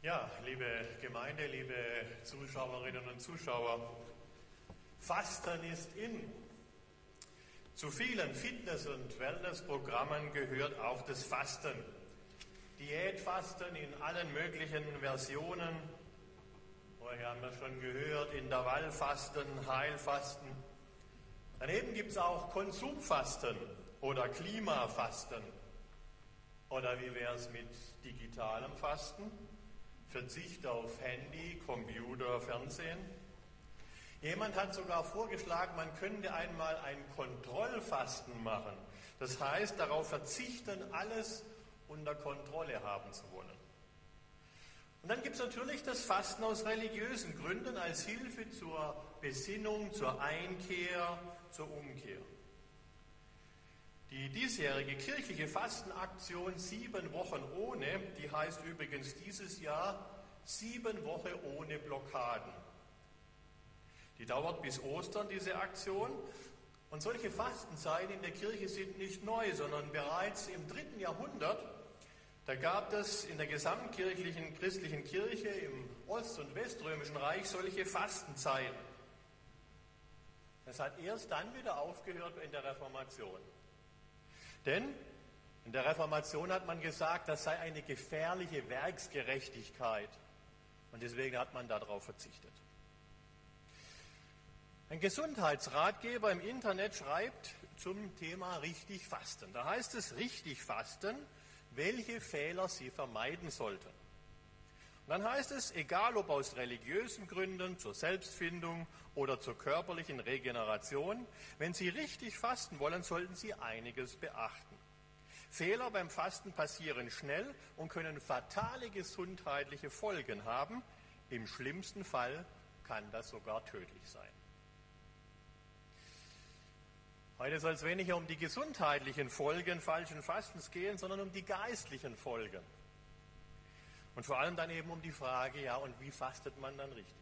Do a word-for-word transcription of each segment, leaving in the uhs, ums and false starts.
Ja, liebe Gemeinde, liebe Zuschauerinnen und Zuschauer, Fasten ist in. Zu vielen Fitness- und Wellnessprogrammen gehört auch das Fasten. Diätfasten in allen möglichen Versionen. Vorher haben wir schon gehört, Intervallfasten, Heilfasten. Daneben gibt es auch Konsumfasten oder Klimafasten. Oder wie wäre es mit digitalem Fasten? Verzicht auf Handy, Computer, Fernsehen. Jemand hat sogar vorgeschlagen, man könnte einmal ein Kontrollfasten machen. Das heißt, darauf verzichten, alles unter Kontrolle haben zu wollen. Und dann gibt es natürlich das Fasten aus religiösen Gründen als Hilfe zur Besinnung, zur Einkehr, zur Umkehr. Die diesjährige kirchliche Fastenaktion Sieben Wochen ohne, die heißt übrigens dieses Jahr Sieben Wochen ohne Blockaden. Die dauert bis Ostern, diese Aktion. Und solche Fastenzeiten in der Kirche sind nicht neu, sondern bereits im dritten Jahrhundert, da gab es in der gesamtkirchlichen christlichen Kirche im Ost- und Weströmischen Reich solche Fastenzeiten. Das hat erst dann wieder aufgehört in der Reformation. Denn in der Reformation hat man gesagt, das sei eine gefährliche Werksgerechtigkeit. Und deswegen hat man darauf verzichtet. Ein Gesundheitsratgeber im Internet schreibt zum Thema richtig fasten. Da heißt es richtig fasten, welche Fehler Sie vermeiden sollten. Und dann heißt es, egal ob aus religiösen Gründen, zur Selbstfindung oder zur körperlichen Regeneration, wenn Sie richtig fasten wollen, sollten Sie einiges beachten. Fehler beim Fasten passieren schnell und können fatale gesundheitliche Folgen haben. Im schlimmsten Fall kann das sogar tödlich sein. Heute soll es weniger um die gesundheitlichen Folgen falschen Fastens gehen, sondern um die geistlichen Folgen. Und vor allem dann eben um die Frage, ja, und wie fastet man dann richtig?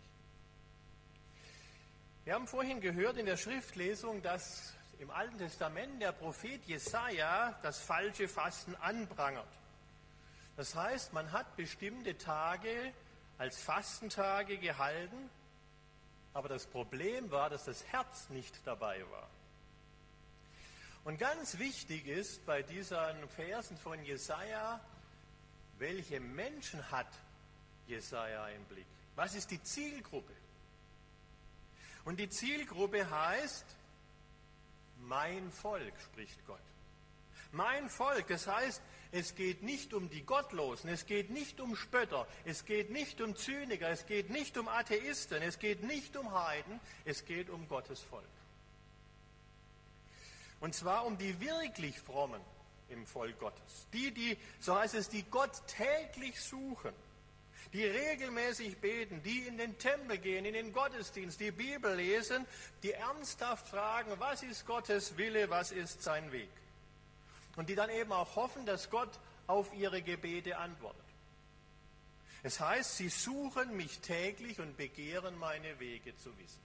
Wir haben vorhin gehört in der Schriftlesung, dass im Alten Testament der Prophet Jesaja das falsche Fasten anprangert. Das heißt, man hat bestimmte Tage als Fastentage gehalten, aber das Problem war, dass das Herz nicht dabei war. Und ganz wichtig ist bei diesen Versen von Jesaja, welche Menschen hat Jesaja im Blick? Was ist die Zielgruppe? Und die Zielgruppe heißt, mein Volk, spricht Gott. Mein Volk, das heißt, es geht nicht um die Gottlosen, es geht nicht um Spötter, es geht nicht um Zyniker, es geht nicht um Atheisten, es geht nicht um Heiden, es geht um Gottes Volk. Und zwar um die wirklich Frommen im Volk Gottes. Die, die, so heißt es, die Gott täglich suchen, die regelmäßig beten, die in den Tempel gehen, in den Gottesdienst, die Bibel lesen, die ernsthaft fragen, was ist Gottes Wille, was ist sein Weg? Und die dann eben auch hoffen, dass Gott auf ihre Gebete antwortet. Es heißt, sie suchen mich täglich und begehren meine Wege zu wissen.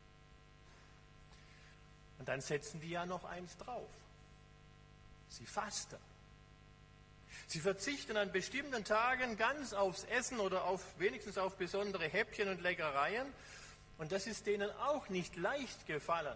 Und dann setzen die ja noch eins drauf. Sie fasten. Sie verzichten an bestimmten Tagen ganz aufs Essen oder auf, wenigstens auf besondere Häppchen und Leckereien. Und das ist denen auch nicht leicht gefallen.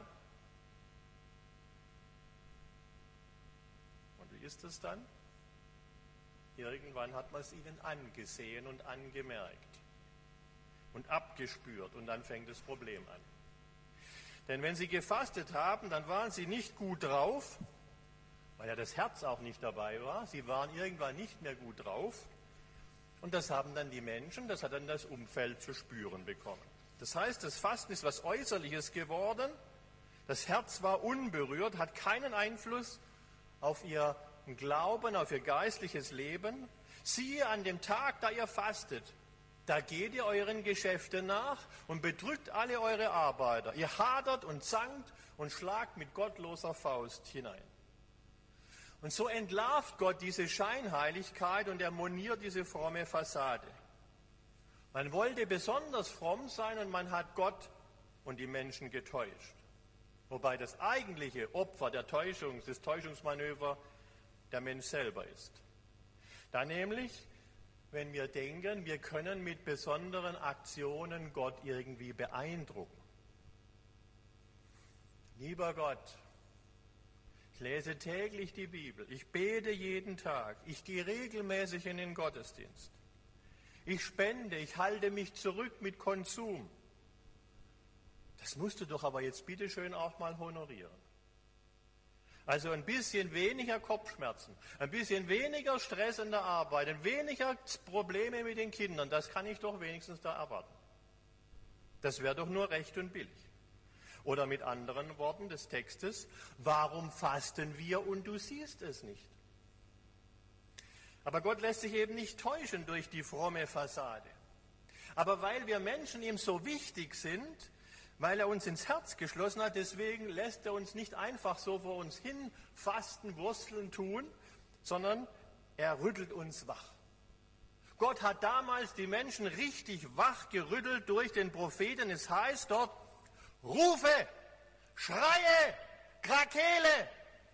Und wie ist das dann? Irgendwann hat man es ihnen angesehen und angemerkt und abgespürt und dann fängt das Problem an. Denn wenn sie gefastet haben, dann waren sie nicht gut drauf, weil ja das Herz auch nicht dabei war. Sie waren irgendwann nicht mehr gut drauf. Und das haben dann die Menschen, das hat dann das Umfeld zu spüren bekommen. Das heißt, das Fasten ist was Äußerliches geworden. Das Herz war unberührt, hat keinen Einfluss auf ihr Glauben, auf ihr geistliches Leben. Siehe, an dem Tag, da ihr fastet, da geht ihr euren Geschäften nach und bedrückt alle eure Arbeiter. Ihr hadert und zankt und schlagt mit gottloser Faust hinein. Und so entlarvt Gott diese Scheinheiligkeit und er moniert diese fromme Fassade. Man wollte besonders fromm sein und man hat Gott und die Menschen getäuscht. Wobei das eigentliche Opfer der Täuschung, des Täuschungsmanöver der Mensch selber ist. Da nämlich wenn wir denken, wir können mit besonderen Aktionen Gott irgendwie beeindrucken. Lieber Gott, ich lese täglich die Bibel, ich bete jeden Tag, ich gehe regelmäßig in den Gottesdienst, ich spende, ich halte mich zurück mit Konsum. Das musst du doch aber jetzt bitteschön auch mal honorieren. Also ein bisschen weniger Kopfschmerzen, ein bisschen weniger Stress in der Arbeit, ein weniger Probleme mit den Kindern, das kann ich doch wenigstens da erwarten. Das wäre doch nur recht und billig. Oder mit anderen Worten des Textes, warum fasten wir und du siehst es nicht? Aber Gott lässt sich eben nicht täuschen durch die fromme Fassade. Aber weil wir Menschen ihm so wichtig sind, weil er uns ins Herz geschlossen hat, deswegen lässt er uns nicht einfach so vor uns hin fasten, wursteln tun, sondern er rüttelt uns wach. Gott hat damals die Menschen richtig wach gerüttelt durch den Propheten. Es heißt dort, Rufe, Schreie, Krakele.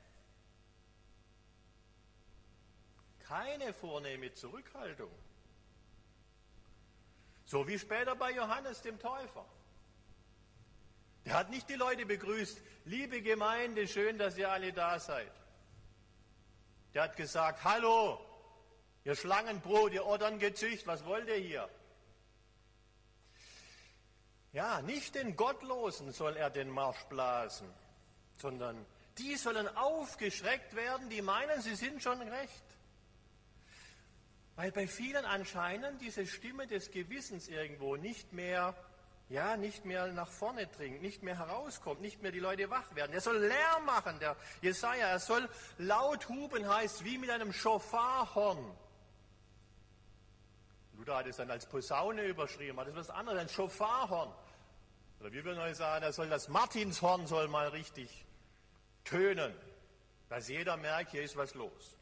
Keine vornehme Zurückhaltung. So wie später bei Johannes dem Täufer. Der hat nicht die Leute begrüßt, liebe Gemeinde, schön, dass ihr alle da seid. Der hat gesagt, hallo, ihr Schlangenbrot, ihr Otterngezücht, was wollt ihr hier? Ja, nicht den Gottlosen soll er den Marsch blasen, sondern die sollen aufgeschreckt werden, die meinen, sie sind schon recht. Weil bei vielen anscheinend diese Stimme des Gewissens irgendwo nicht mehr, ja, nicht mehr nach vorne dringt, nicht mehr herauskommt, nicht mehr die Leute wach werden. Er soll Lärm machen, der Jesaja, er soll laut hupen, heißt wie mit einem Schofarhorn. Luther hat es dann als Posaune überschrieben, aber das ist was anderes, ein Schofarhorn. Oder wie wir neu sagen, er soll das Martinshorn soll mal richtig tönen, dass jeder merkt, hier ist was los.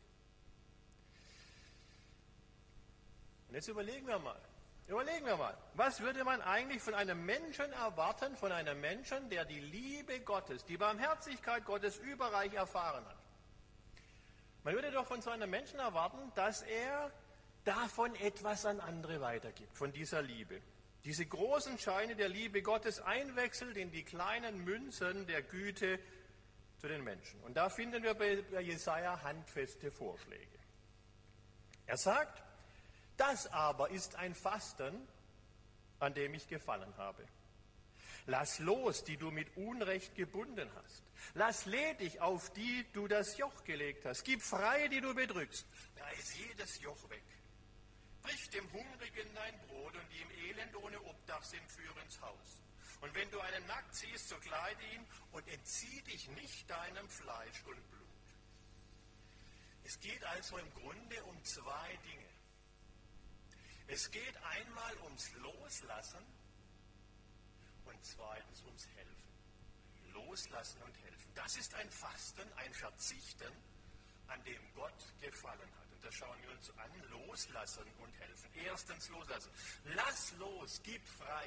Und jetzt überlegen wir mal, überlegen wir mal, was würde man eigentlich von einem Menschen erwarten, von einem Menschen, der die Liebe Gottes, die Barmherzigkeit Gottes überreich erfahren hat? Man würde doch von so einem Menschen erwarten, dass er davon etwas an andere weitergibt, von dieser Liebe. Diese großen Scheine der Liebe Gottes einwechselt in die kleinen Münzen der Güte zu den Menschen. Und da finden wir bei Jesaja handfeste Vorschläge. Er sagt, das aber ist ein Fasten, an dem ich gefallen habe. Lass los, die du mit Unrecht gebunden hast. Lass ledig, auf die du das Joch gelegt hast. Gib frei, die du bedrückst. Reiß jedes Joch weg. Brich dem Hungrigen dein Brot und die im Elend ohne Obdach sind, führe ins Haus. Und wenn du einen nackt siehst, so kleide ihn und entzieh dich nicht deinem Fleisch und Blut. Es geht also im Grunde um zwei Dinge. Es geht einmal ums Loslassen und zweitens ums Helfen. Loslassen und helfen. Das ist ein Fasten, ein Verzichten, an dem Gott gefallen hat. Und das schauen wir uns an. Loslassen und helfen. Erstens loslassen. Lass los, gib frei.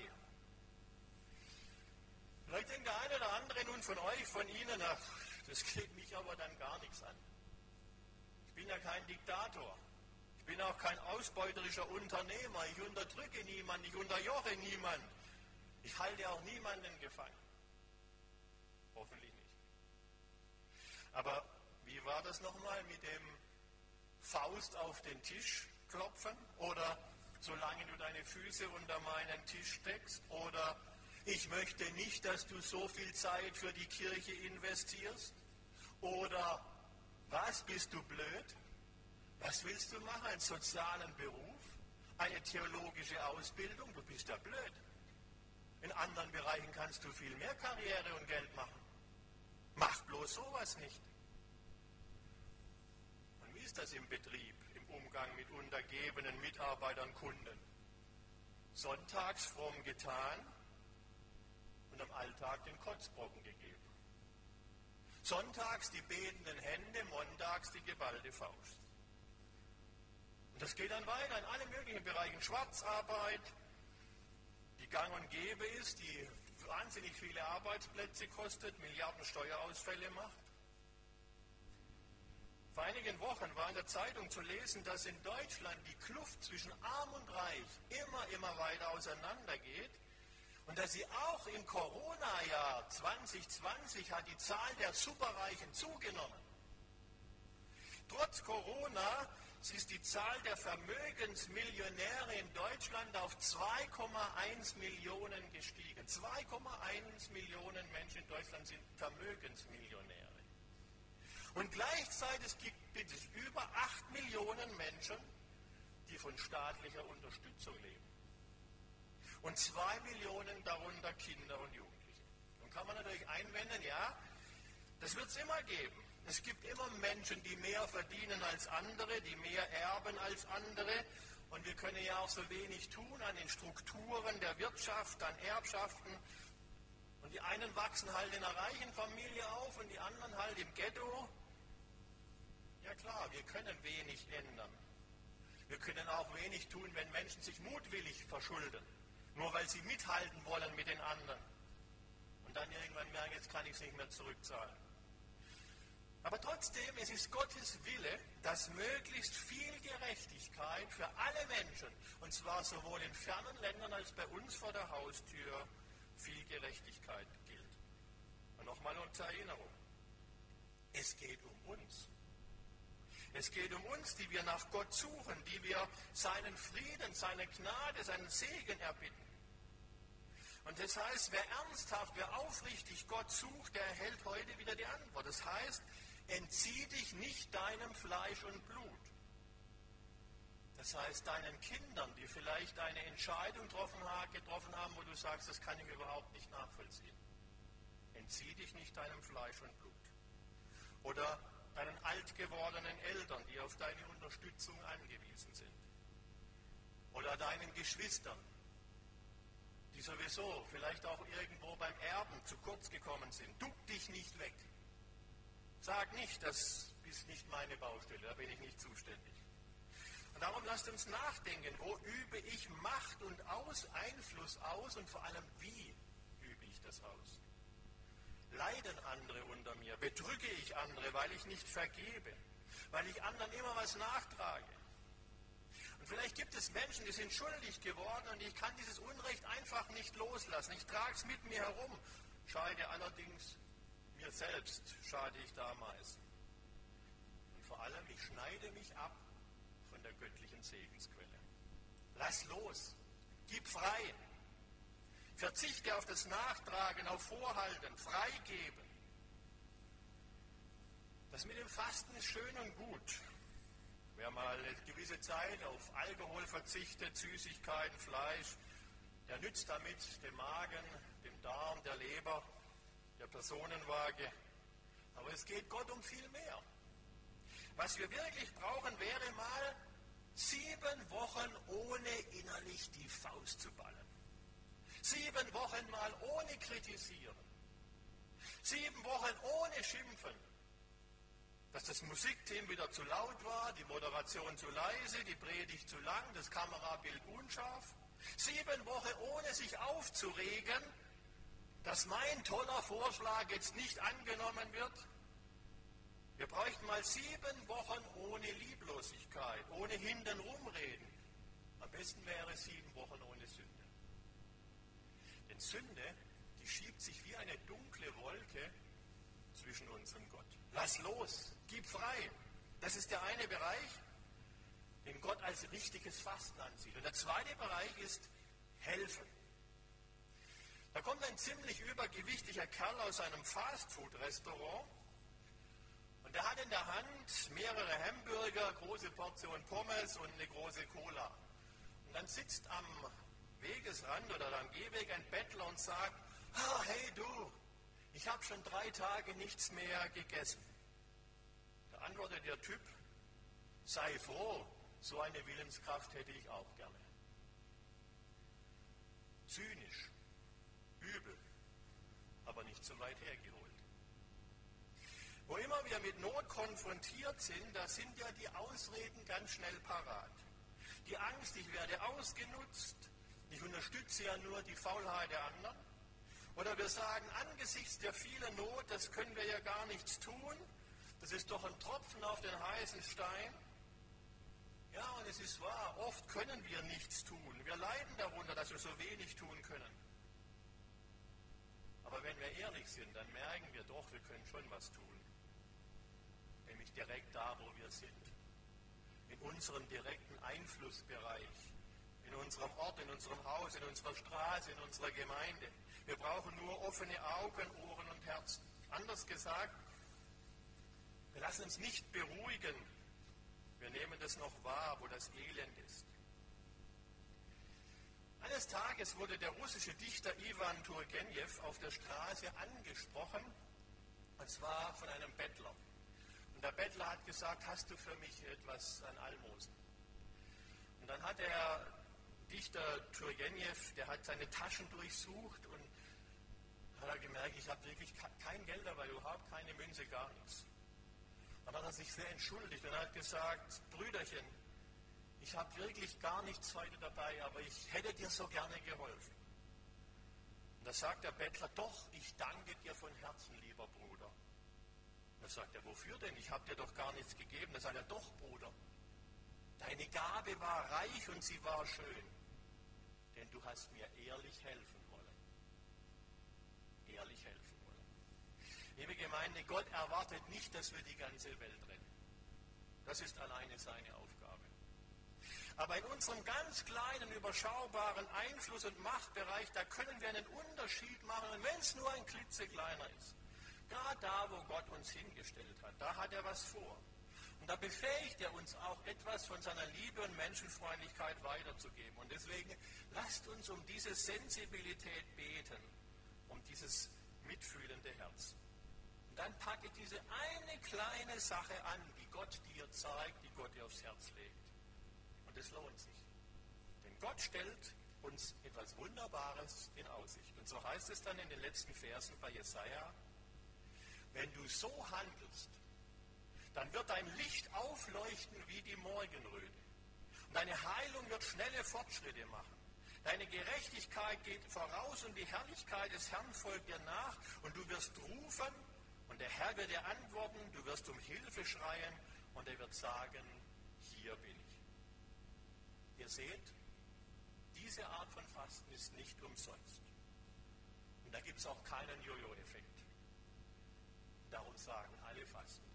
Vielleicht denkt der eine oder andere nun von euch, von Ihnen, ach, das geht mich aber dann gar nichts an. Ich bin ja kein Diktator. Ich bin auch kein ausbeuterischer Unternehmer. Ich unterdrücke niemanden, ich unterjoche niemanden. Ich halte auch niemanden gefangen. Hoffentlich nicht. Aber wie war das nochmal mit dem Faust auf den Tisch klopfen? Oder solange du deine Füße unter meinen Tisch steckst? Oder ich möchte nicht, dass du so viel Zeit für die Kirche investierst? Oder was, bist du blöd? Was willst du machen? Einen sozialen Beruf? Eine theologische Ausbildung? Du bist ja blöd. In anderen Bereichen kannst du viel mehr Karriere und Geld machen. Mach bloß sowas nicht. Und wie ist das im Betrieb, im Umgang mit untergebenen Mitarbeitern, Kunden? Sonntags fromm getan und am Alltag den Kotzbrocken gegeben. Sonntags die betenden Hände, montags die geballte Faust. Und das geht dann weiter in allen möglichen Bereichen. Schwarzarbeit, die gang und gäbe ist, die wahnsinnig viele Arbeitsplätze kostet, Milliarden Steuerausfälle macht. Vor einigen Wochen war in der Zeitung zu lesen, dass in Deutschland die Kluft zwischen Arm und Reich immer, immer weiter auseinandergeht und dass sie auch im Corona-Jahr zwanzig zwanzig hat die Zahl der Superreichen zugenommen. Trotz Corona ist die Zahl der Vermögensmillionäre in Deutschland auf zwei Komma eins Millionen gestiegen. zwei Komma eins Millionen Menschen in Deutschland sind Vermögensmillionäre. Und gleichzeitig gibt es über acht Millionen Menschen, die von staatlicher Unterstützung leben. Und zwei Millionen darunter Kinder und Jugendliche. Nun kann man natürlich einwenden, ja, das wird es immer geben. Es gibt immer Menschen, die mehr verdienen als andere, die mehr erben als andere. Und wir können ja auch so wenig tun an den Strukturen der Wirtschaft, an Erbschaften. Und die einen wachsen halt in einer reichen Familie auf und die anderen halt im Ghetto. Ja klar, wir können wenig ändern. Wir können auch wenig tun, wenn Menschen sich mutwillig verschulden, nur weil sie mithalten wollen mit den anderen. Und dann irgendwann merken, jetzt kann ich es nicht mehr zurückzahlen. Aber trotzdem, es ist Gottes Wille, dass möglichst viel Gerechtigkeit für alle Menschen, und zwar sowohl in fernen Ländern als bei uns vor der Haustür, viel Gerechtigkeit gilt. Und nochmal zur Erinnerung, es geht um uns. Es geht um uns, die wir nach Gott suchen, die wir seinen Frieden, seine Gnade, seinen Segen erbitten. Und das heißt, wer ernsthaft, wer aufrichtig Gott sucht, der erhält heute wieder die Antwort. Das heißt, entzieh dich nicht deinem Fleisch und Blut. Das heißt, deinen Kindern, die vielleicht eine Entscheidung getroffen haben, wo du sagst, das kann ich überhaupt nicht nachvollziehen. Entzieh dich nicht deinem Fleisch und Blut. Oder deinen alt gewordenen Eltern, die auf deine Unterstützung angewiesen sind. Oder deinen Geschwistern, die sowieso vielleicht auch irgendwo beim Erben zu kurz gekommen sind. Duck dich nicht weg. Sag nicht, das ist nicht meine Baustelle, da bin ich nicht zuständig. Und darum lasst uns nachdenken, wo übe ich Macht und aus, Einfluss aus und vor allem, wie übe ich das aus? Leiden andere unter mir? Betrüge ich andere, weil ich nicht vergebe? Weil ich anderen immer was nachtrage? Und vielleicht gibt es Menschen, die sind schuldig geworden und ich kann dieses Unrecht einfach nicht loslassen. Ich trage es mit mir herum, scheide allerdings mir selbst, schade ich da am meisten. Und vor allem, ich schneide mich ab von der göttlichen Segensquelle. Lass los, gib frei. Verzichte auf das Nachtragen, auf Vorhalten, freigeben. Das mit dem Fasten ist schön und gut. Wer mal eine gewisse Zeit auf Alkohol verzichtet, Süßigkeiten, Fleisch, der nützt damit dem Magen, dem Darm, der Leber, der Personenwaage. Aber es geht Gott um viel mehr. Was wir wirklich brauchen, wäre mal sieben Wochen ohne innerlich die Faust zu ballen. Sieben Wochen mal ohne kritisieren. Sieben Wochen ohne schimpfen. Dass das Musikteam wieder zu laut war, die Moderation zu leise, die Predigt zu lang, das Kamerabild unscharf. Sieben Wochen ohne sich aufzuregen, dass mein toller Vorschlag jetzt nicht angenommen wird. Wir bräuchten mal sieben Wochen ohne Lieblosigkeit, ohne hintenrumreden. Am besten wäre sieben Wochen ohne Sünde. Denn Sünde, die schiebt sich wie eine dunkle Wolke zwischen uns und Gott. Lass los, gib frei. Das ist der eine Bereich, den Gott als richtiges Fasten ansieht. Und der zweite Bereich ist helfen. Da kommt ein ziemlich übergewichtiger Kerl aus einem Fastfood-Restaurant und der hat in der Hand mehrere Hamburger, große Portion Pommes und eine große Cola. Und dann sitzt am Wegesrand oder am Gehweg ein Bettler und sagt, ah, hey du, ich habe schon drei Tage nichts mehr gegessen. Da antwortet der Typ, sei froh, so eine Willenskraft hätte ich auch gerne. Zynisch, übel, aber nicht so weit hergeholt. Wo immer wir mit Not konfrontiert sind, da sind ja die Ausreden ganz schnell parat. Die Angst, ich werde ausgenutzt, ich unterstütze ja nur die Faulheit der anderen. Oder wir sagen, angesichts der vielen Not, das können wir ja gar nichts tun, Das ist doch ein Tropfen auf den heißen Stein. Ja, und es ist wahr, oft können wir nichts tun. Wir leiden darunter, dass wir so wenig tun können. Aber wenn wir ehrlich sind, dann merken wir doch, wir können schon was tun. Nämlich direkt da, wo wir sind. In unserem direkten Einflussbereich. In unserem Ort, in unserem Haus, in unserer Straße, in unserer Gemeinde. Wir brauchen nur offene Augen, Ohren und Herzen. Anders gesagt, wir lassen uns nicht beruhigen. Wir nehmen das noch wahr, wo das Elend ist. Eines Tages wurde der russische Dichter Iwan Turgenew auf der Straße angesprochen, und zwar von einem Bettler. Und der Bettler hat gesagt, hast du für mich etwas an Almosen? Und dann hat der Dichter Turgenew, der hat seine Taschen durchsucht und hat er gemerkt, ich habe wirklich kein Geld dabei, überhaupt keine Münze, gar nichts. Dann hat er sich sehr entschuldigt und hat gesagt, Brüderchen, ich habe wirklich gar nichts weiter dabei, aber ich hätte dir so gerne geholfen. Und da sagt der Bettler, doch, ich danke dir von Herzen, lieber Bruder. Und da sagt er, wofür denn? Ich habe dir doch gar nichts gegeben. Da sagt er, doch, Bruder, deine Gabe war reich und sie war schön, denn du hast mir ehrlich helfen wollen. Ehrlich helfen wollen. Liebe Gemeinde, Gott erwartet nicht, dass wir die ganze Welt retten. Das ist alleine seine Aufgabe. Aber in unserem ganz kleinen, überschaubaren Einfluss- und Machtbereich, da können wir einen Unterschied machen, und wenn es nur ein klitzekleiner ist. Gerade da, wo Gott uns hingestellt hat, da hat er was vor. Und da befähigt er uns auch, etwas von seiner Liebe und Menschenfreundlichkeit weiterzugeben. Und deswegen lasst uns um diese Sensibilität beten, um dieses mitfühlende Herz. Und dann packe diese eine kleine Sache an, die Gott dir zeigt, die Gott dir aufs Herz legt. Und es lohnt sich. Denn Gott stellt uns etwas Wunderbares in Aussicht. Und so heißt es dann in den letzten Versen bei Jesaja, wenn du so handelst, dann wird dein Licht aufleuchten wie die Morgenröte. Und deine Heilung wird schnelle Fortschritte machen. Deine Gerechtigkeit geht voraus und die Herrlichkeit des Herrn folgt dir nach. Und du wirst rufen und der Herr wird dir antworten. Du wirst um Hilfe schreien und er wird sagen, hier bin ich. Ihr seht, diese Art von Fasten ist nicht umsonst. Und da gibt es auch keinen Jojo-Effekt. Darum sagen alle Fasten.